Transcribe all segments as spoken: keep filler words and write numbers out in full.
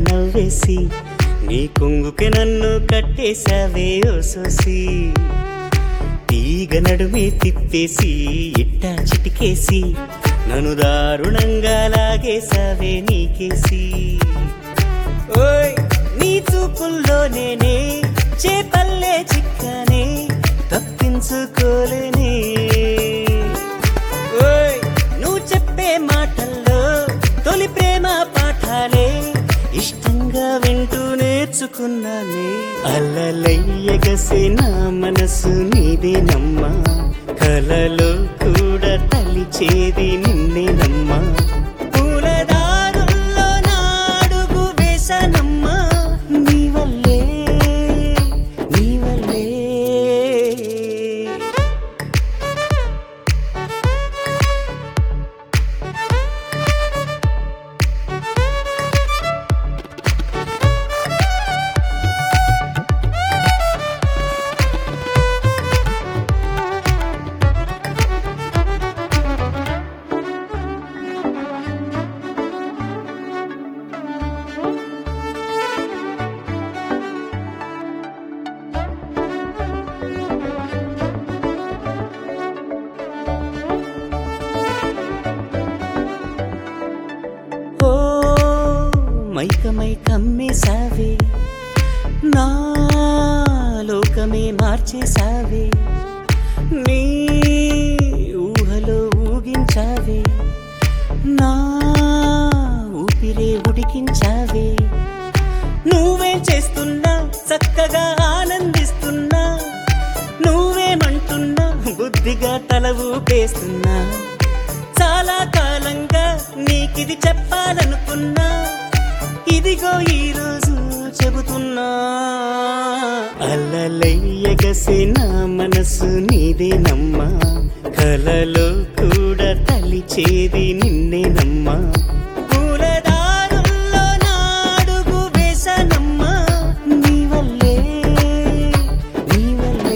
నవ్వేసి నీ కొంగుకి నన్ను కట్టేశావే ఓ సోసి తీగ నడుమే తిప్పేసి ఇట్టా చిటికేసి నన్ను దారుణంగా లాగేశావే నీకేసి ఓయ్ నీ చూపుల్లో నేనే చేపల్లే చిక్కనే తప్పించుకోలేనే ఓయ్ నువ్వు చెప్పే మాటల్లో తొలి ప్రేమ పాఠాలే ఇష్టంగా వింటూ నేర్చుకున్నానే అలలయ్యగసే నా మనసు నీదేనమ్మా కలలో కూడా తలిచేది నిన్నేనమ్మా పూలదారుల్లో నాడుగు వేశానమ్మా నీ వల్లే నీ వల్లే మైకమై కమ్మేశావే నా లోకమే మార్చేశావే నీ ఊహలో ఊగించావే నా ఊపిరే ఉడికించావే నువ్వేం చేస్తున్నా చక్కగా ఆనందిస్తున్నా నువ్వేమంటున్నా బుద్ధిగా తల ఊపేస్తున్నా చాలా కాలంగా నీకిది చెప్పాలనుకున్నా ఇదిగో ఈరోజు చెబుతున్నా అలలయ్యగసే నా మనసు నీదేనమ్మా కలలో కూడా తలిచేది నిన్నేనమ్మా పూలదారుల్లో నాడుగు వేశానమ్మా నీ వల్లే నీ వల్లే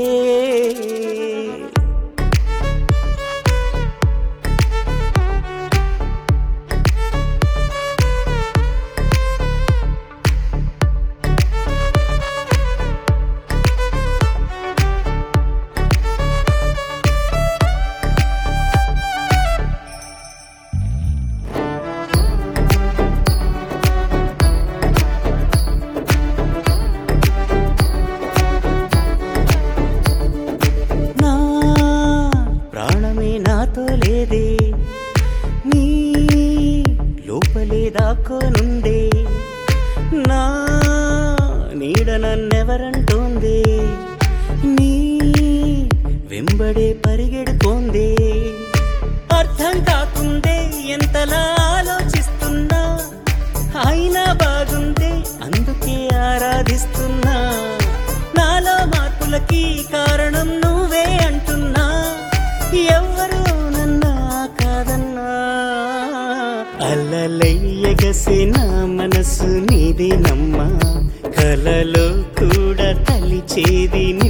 నాతో లేదే నీ లోపలే దాక్కోనుందే నా నీడ నన్నెవరంటోందే నీ వెంబడే పరిగెడుతోందే అర్థం కాకుందే ఎంతలా ఆలోచిస్తున్నా అయినా బాగుందే అందుకే ఆరాధిస్తున్నా నాలో మార్పులకి కారణం నువ్వే అంటున్నా ఎవ్వరు నన్నా కాదన్నా అలలయ్యగసే నా మనసు నీదేనమ్మా కలలో కూడా తలిచేది